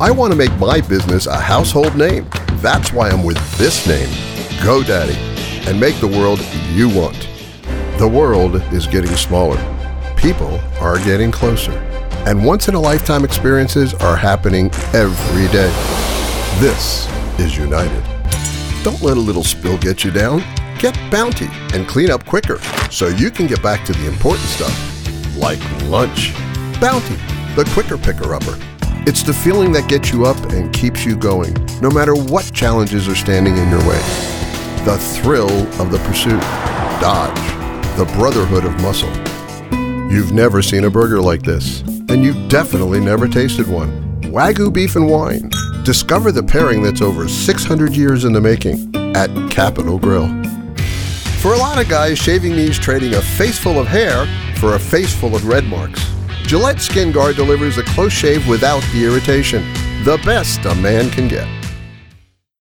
I want to make my business a household name. That's why I'm with this name, GoDaddy, and make the world you want. The world is getting smaller. People are getting closer. And once-in-a-lifetime experiences are happening every day. This is United. Don't let a little spill get you down. Get Bounty and clean up quicker so you can get back to the important stuff, like lunch. Bounty, the quicker picker-upper. It's the feeling that gets you up and keeps you going, no matter what challenges are standing in your way. The thrill of the pursuit. Dodge, the brotherhood of muscle. You've never seen a burger like this, and you've definitely never tasted one. Wagyu beef and wine. Discover the pairing that's over 600 years in the making at Capital Grille. For a lot of guys, shaving means trading a face full of hair for a face full of red marks. Gillette Skin Guard delivers a close shave without the irritation. The best a man can get.